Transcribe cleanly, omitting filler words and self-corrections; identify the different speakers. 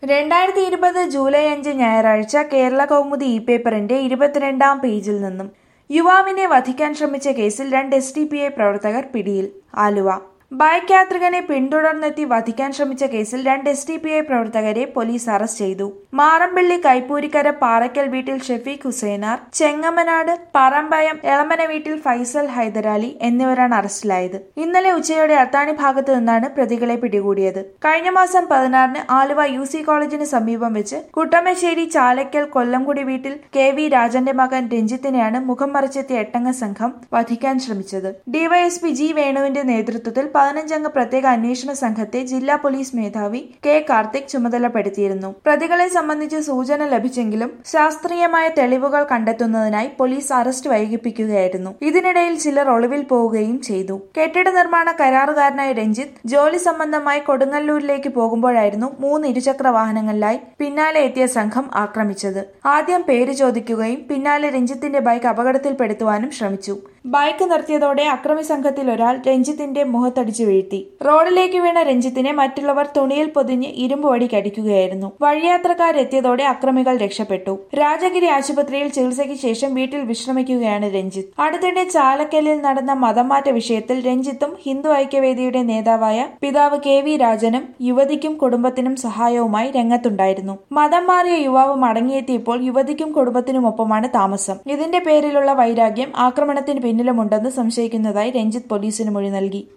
Speaker 1: 2020 July 5 ഞായറാഴ്ച കേരള കൗമുദി പേപ്പറിന്റെ 22-ാം പേജിൽ നിന്നും യുവാവിനെ വധിക്കാൻ ശ്രമിച്ച കേസിൽ 2 SDPI പ്രവർത്തകർ പിടിയിൽ. ആലുവ ബൈക്ക് യാത്രികനെ പിന്തുടർന്നെത്തി വധിക്കാൻ ശ്രമിച്ച കേസിൽ 2 SDPI പ്രവർത്തകരെ പോലീസ് അറസ്റ്റ് ചെയ്തു. മാറമ്പിള്ളി കൈപ്പൂരിക്കര പാറയ്ക്കൽ വീട്ടിൽ ഷെഫീഖ് ഹുസൈനാർ, ചെങ്ങമനാട് പറമ്പയം എളമന വീട്ടിൽ ഫൈസൽ ഹൈദരാലി എന്നിവരാണ് അറസ്റ്റിലായത്. ഇന്നലെ ഉച്ചയോടെ അത്താണി ഭാഗത്തു നിന്നാണ് പ്രതികളെ പിടികൂടിയത്. കഴിഞ്ഞ മാസം 16-ന് ആലുവ UC കോളേജിന് സമീപം വെച്ച് കുട്ടമശ്ശേരി ചാലയ്ക്കൽ കൊല്ലംകുടി വീട്ടിൽ KV രാജന്റെ മകൻ രഞ്ജിത്തിനെയാണ് മുഖം മറച്ചെത്തിയ 8-അംഗ സംഘം വധിക്കാൻ ശ്രമിച്ചത്. DYSP G വേണുവിന്റെ നേതൃത്വത്തിൽ 15-അംഗ പ്രത്യേക അന്വേഷണ സംഘത്തെ ജില്ലാ പോലീസ് മേധാവി K കാർത്തിക് ചുമതലപ്പെടുത്തിയിരുന്നു. പ്രതികളെ സംബന്ധിച്ച് സൂചന ലഭിച്ചെങ്കിലും ശാസ്ത്രീയമായ തെളിവുകൾ കണ്ടെത്തുന്നതിനായി പോലീസ് അറസ്റ്റ് വൈകിപ്പിക്കുകയായിരുന്നു. ഇതിനിടയിൽ ചിലർ ഒളിവിൽ പോവുകയും ചെയ്തു. കെട്ടിട നിർമ്മാണ കരാറുകാരനായ രഞ്ജിത്ത് ജോലി സംബന്ധമായി കൊടുങ്ങല്ലൂരിലേക്ക് പോകുമ്പോഴായിരുന്നു 3 ഇരുചക്ര വാഹനങ്ങളിലായി പിന്നാലെ എത്തിയ സംഘം ആക്രമിച്ചത്. ആദ്യം പേര് ചോദിക്കുകയും പിന്നാലെ രഞ്ജിത്തിന്റെ ബൈക്ക് അപകടത്തിൽപ്പെടുത്തുവാനും ശ്രമിച്ചു. ബൈക്ക് നിർത്തിയതോടെ അക്രമി സംഘത്തിൽ ഒരാൾ രഞ്ജിത്തിന്റെ മുഖത്തടിച്ചു വീഴ്ത്തി. റോഡിലേക്ക് വീണ രഞ്ജിത്തിനെ മറ്റുള്ളവർ തുണിയിൽ പൊതിഞ്ഞ് ഇരുമ്പ് വടിക്കടിക്കുകയായിരുന്നു. വഴിയാത്രക്കാരെത്തിയതോടെ അക്രമികൾ രക്ഷപ്പെട്ടു. രാജഗിരി ആശുപത്രിയിൽ ചികിത്സയ്ക്ക് ശേഷം വീട്ടിൽ വിശ്രമിക്കുകയാണ് രഞ്ജിത്ത്. അടുത്തിടെ ചാലക്കലിൽ നടന്ന മതംമാറ്റ വിഷയത്തിൽ രഞ്ജിത്തും ഹിന്ദു ഐക്യവേദിയുടെ നേതാവായ പിതാവ് KV രാജനും യുവതിക്കും കുടുംബത്തിനും സഹായവുമായി രംഗത്തുണ്ടായിരുന്നു. മതം മാറിയ യുവാവ് മടങ്ങിയെത്തിയപ്പോൾ യുവതിക്കും കുടുംബത്തിനുമൊപ്പമാണ് താമസം. ഇതിന്റെ പേരിലുള്ള വൈരാഗ്യം ആക്രമണത്തിന് പിന്നിലുമുണ്ടെന്ന് സംശയിക്കുന്നതായി രഞ്ജിത്ത് പോലീസിന് മൊഴി നൽകി.